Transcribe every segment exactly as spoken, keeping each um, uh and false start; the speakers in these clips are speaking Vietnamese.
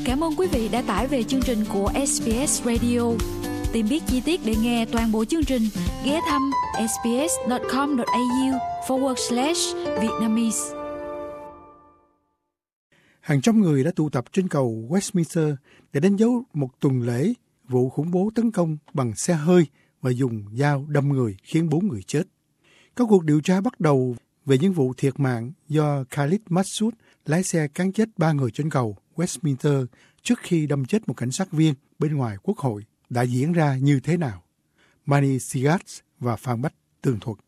Cảm ơn quý vị đã tải về chương trình của ét bê ét Radio. Tìm biết chi tiết để nghe toàn bộ chương trình, ghé thăm sbs.com.au forward slash Vietnamese. Hàng trăm người đã tụ tập trên cầu Westminster để đánh dấu một tuần lễ vụ khủng bố tấn công bằng xe hơi và dùng dao đâm người khiến bốn người chết. Các cuộc điều tra bắt đầu về những vụ thiệt mạng do Khalid Masood lái xe cán chết ba người trên cầu Westminster trước khi đâm chết một cảnh sát viên bên ngoài Quốc hội đã diễn ra như thế nào. Mani Sigat và Phan Bách tường thuật.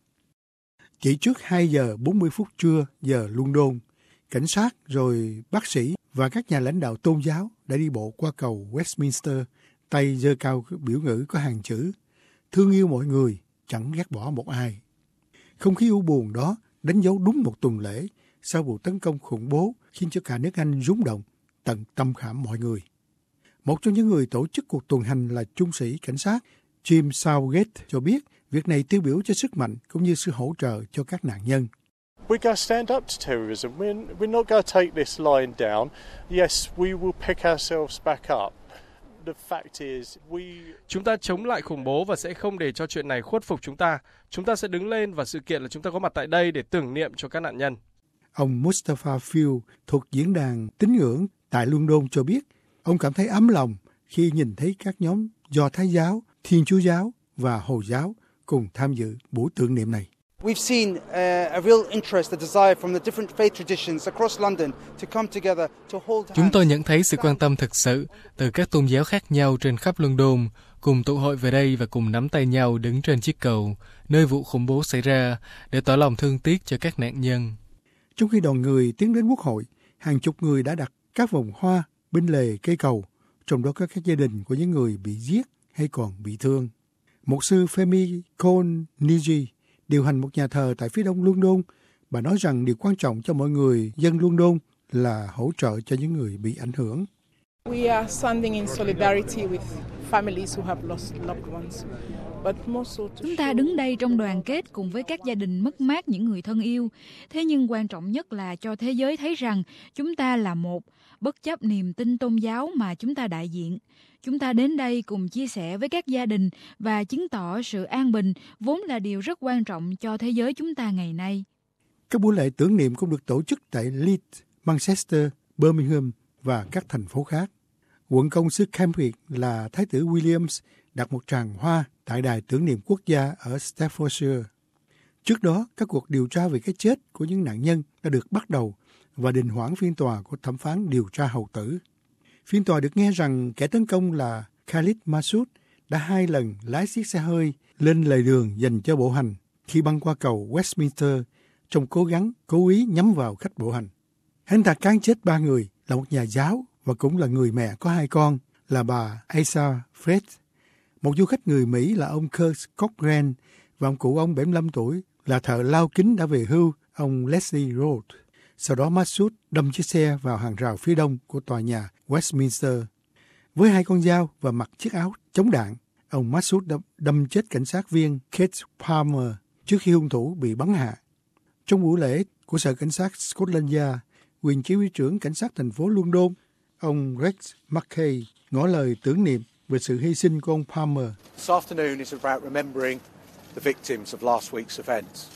Chỉ trước hai giờ bốn mươi phút trưa giờ London, cảnh sát rồi bác sĩ và các nhà lãnh đạo tôn giáo đã đi bộ qua cầu Westminster, tay giơ cao biểu ngữ có hàng chữ thương yêu mọi người, chẳng ghét bỏ một ai. Không khí u buồn đó đánh dấu đúng một tuần lễ sau vụ tấn công khủng bố khiến cho cả nước Anh rúng động tận tâm khảm mọi người. Một trong những người tổ chức cuộc tuần hành là trung sĩ cảnh sát Jim Southgate cho biết việc này tiêu biểu cho sức mạnh cũng như sự hỗ trợ cho các nạn nhân. We're going to stand up to terrorism. We're, we're not going to take this line down. Yes, we will pick ourselves back up. The fact is, we... Chúng ta chống lại khủng bố và sẽ không để cho chuyện này khuất phục chúng ta. Chúng ta sẽ đứng lên và sự kiện là chúng ta có mặt tại đây để tưởng niệm cho các nạn nhân. Ông Mustafa Phil thuộc diễn đàn tín ngưỡng tại London cho biết ông cảm thấy ấm lòng khi nhìn thấy các nhóm Do Thái giáo, Thiên Chúa giáo và Hồi giáo cùng tham dự buổi tưởng niệm này. We've seen uh, a real interest, a desire from the different faith traditions across London to come together to hold hands. Chúng tôi nhận thấy sự quan tâm thực sự từ các tôn giáo khác nhau trên khắp London, cùng tụ hội về đây và cùng nắm tay nhau đứng trên chiếc cầu, nơi vụ khủng bố xảy ra, để tỏ lòng thương tiếc cho các nạn nhân. Trong khi đoàn người tiến đến Quốc hội, hàng chục người đã đặt các vòng hoa bên lề cây cầu, trong đó có các gia đình của những người bị giết hay còn bị thương. Mục sư Femi Koniji điều hành một nhà thờ tại phía đông London, bà nói rằng điều quan trọng cho mọi người dân London là hỗ trợ cho những người bị ảnh hưởng. We are standing in solidarity with families who have lost loved ones. Chúng ta đứng đây trong đoàn kết cùng với các gia đình mất mát những người thân yêu. Thế nhưng quan trọng nhất là cho thế giới thấy rằng chúng ta là một, bất chấp niềm tin tôn giáo mà chúng ta đại diện. Chúng ta đến đây cùng chia sẻ với các gia đình và chứng tỏ sự an bình vốn là điều rất quan trọng cho thế giới chúng ta ngày nay. Các buổi lễ tưởng niệm cũng được tổ chức tại Leeds, Manchester, Birmingham và các thành phố khác. Quận công xứ Cambridge là Thái tử Williams đặt một tràng hoa tại đài tưởng niệm quốc gia ở Staffordshire. Trước đó, các cuộc điều tra về cái chết của những nạn nhân đã được bắt đầu và đình hoãn phiên tòa của thẩm phán điều tra hậu tử. Phiên tòa được nghe rằng kẻ tấn công là Khalid Masood đã hai lần lái chiếc xe hơi lên lề đường dành cho bộ hành khi băng qua cầu Westminster trong cố gắng cố ý nhắm vào khách bộ hành. Hắn ta cán chết ba người là một nhà giáo và cũng là người mẹ có hai con là bà Asa Fred, một du khách người Mỹ là ông Kurt Cochran và ông cụ ông bảy mươi lăm tuổi là thợ lau kính đã về hưu ông Leslie Road. Sau đó Masood đâm chiếc xe vào hàng rào phía đông của tòa nhà Westminster. Với hai con dao và mặc chiếc áo chống đạn, ông Masood đã đâm chết cảnh sát viên Kate Palmer trước khi hung thủ bị bắn hạ. Trong buổi lễ của Sở Cảnh sát Scotland Yard, quyền chỉ huy trưởng cảnh sát thành phố London, ông Rex Mackay ngỏ lời tưởng niệm về sự hy sinh của ông Palmer. This afternoon is about remembering the victims of last week's events.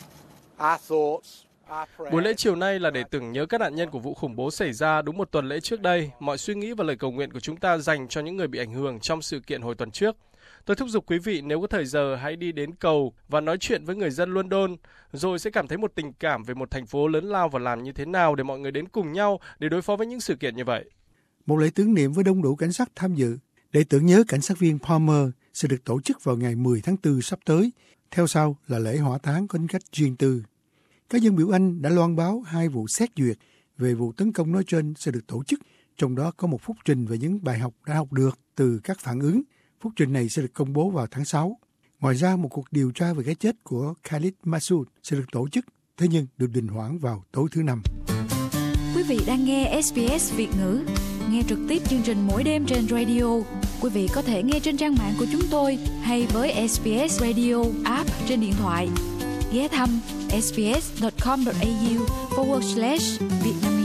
Our thoughts Buổi lễ chiều nay là để tưởng nhớ các nạn nhân của vụ khủng bố xảy ra đúng một tuần lễ trước đây. Mọi suy nghĩ và lời cầu nguyện của chúng ta dành cho những người bị ảnh hưởng trong sự kiện hồi tuần trước. Tôi thúc giục quý vị nếu có thời giờ hãy đi đến cầu và nói chuyện với người dân London, rồi sẽ cảm thấy một tình cảm về một thành phố lớn lao và làm như thế nào để mọi người đến cùng nhau để đối phó với những sự kiện như vậy. Một lễ tưởng niệm với đông đủ cảnh sát tham dự để tưởng nhớ cảnh sát viên Palmer sẽ được tổ chức vào ngày mười tháng tư sắp tới. Theo sau là lễ hỏa táng có tính cách riêng tư. Các dân biểu Anh đã loan báo hai vụ xét duyệt về vụ tấn công nói trên sẽ được tổ chức, trong đó có một phúc trình về những bài học đã học được từ các phản ứng. Phúc trình này sẽ được công bố vào tháng sáu. Ngoài ra, một cuộc điều tra về cái chết của Khalid Masood sẽ được tổ chức, thế nhưng được đình hoãn vào tối thứ Năm. Quý vị đang nghe ét bê ét Việt ngữ, nghe trực tiếp chương trình mỗi đêm trên radio. Quý vị có thể nghe trên trang mạng của chúng tôi hay với ét bê ét Radio app trên điện thoại. Ghé thăm sbs.com.au forward slash Vietnam.